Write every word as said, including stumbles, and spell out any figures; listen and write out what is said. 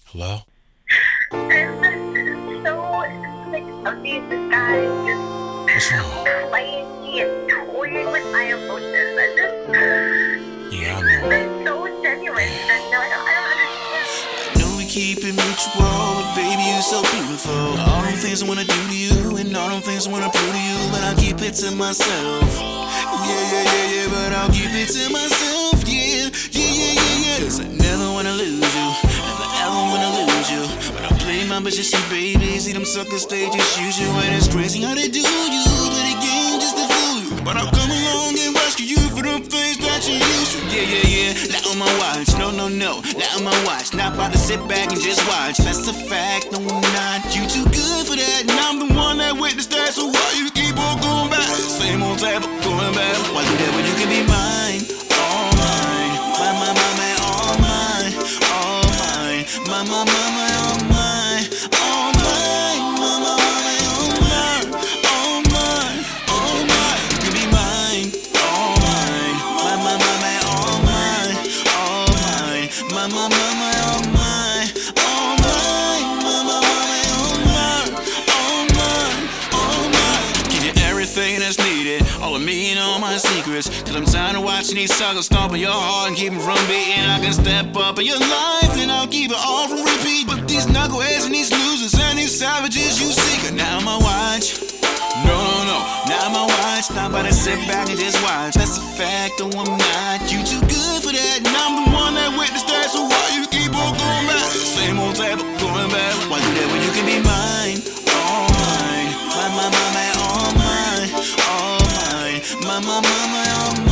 Hello? I'm so sick of these guys What's wrong? just playing me and toying with my emotions. I just, Yeah, I know. they're so genuine. And I don't, I don't understand. Know we keep it mutual, but baby, you so beautiful. All them things I wanna do to you, and all them things I wanna prove to you, but I'll keep it to myself. Yeah, yeah, yeah, yeah, but I'll keep it to myself. Yeah, yeah, yeah, yeah, yeah. Cause I never wanna lose you, never ever wanna lose you. But I play my position, baby. See them suckers, they just use you, and it's crazy how they do you. Play the game just to fool you, but I'll come along and rescue you for the things that you used to. Yeah, yeah, yeah. Not on my watch, no, no, no. Not on my watch. Not about to sit back and just watch. That's a fact. No, I'm not. You too good for that, and I'm the one that witnessed that. So why you keep on going back? Same old type of going back. Why do that when you can be mine? All mine. My, my, my, my, all mine. All mine. My, my, my, my, all mine. All mine. My, my, my, my, all mine. All mine. All mine. You can be mine. All mine. My, my, my, my, all mine. All mine. My, my, my, my, all mine. All mine. My, my, my, my, all mine. All mine. All mine. Give you everything that's needed. All of me and all my secrets. Cause I'm tired of watching these suckers stomp on your heart and keep them from beating. I can step up in your life and I'll keep it all from repeat. But these knuckleheads and these losers and these savages you seek are now my watch. No, no, no, not my watch. Not about to sit back and just watch. That's a fact, no, I'm not. You too good for that, and I'm the one that witnessed that. So why you keep on going back? Same old type of going back. Why do that when you can be mine? All mine. My, my, my, my, all mine. All mine. My, my, my, my, all mine.